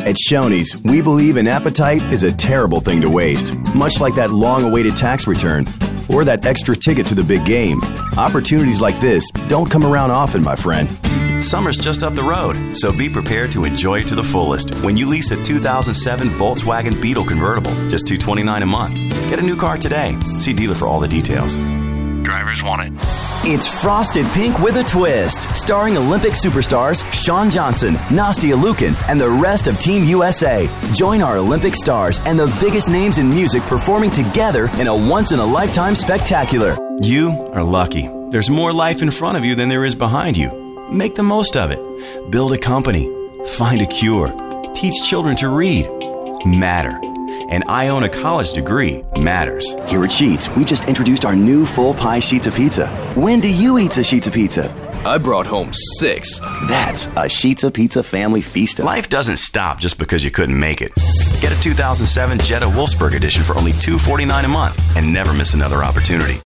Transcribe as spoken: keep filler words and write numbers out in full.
At Shoney's, we believe an appetite is a terrible thing to waste, much like that long-awaited tax return or that extra ticket to the big game. Opportunities like this don't come around often, my friend. Summer's just up the road, so be prepared to enjoy it to the fullest when you lease a two thousand seven Volkswagen Beetle convertible, just two hundred twenty-nine dollars a month. Get a new car today. See dealer for all the details. Drivers want it. It's Frosted Pink with a Twist, starring Olympic superstars Shawn Johnson, Nastia Liukin, and the rest of Team U S A. Join our Olympic stars and the biggest names in music performing together in a once-in-a-lifetime spectacular. You are lucky. There's more life in front of you than there is behind you. Make the most of it. Build a company. Find a cure. Teach children to read. Matter. And I own a college degree. Matters. Here at Sheets, we just introduced our new full pie sheets of pizza. When do you eat a sheets of pizza? I brought home six. That's a Sheets of Pizza family feast. Life doesn't stop just because you couldn't make it. Get a two thousand seven Jetta Wolfsburg edition for only two hundred forty-nine dollars a month and never miss another opportunity.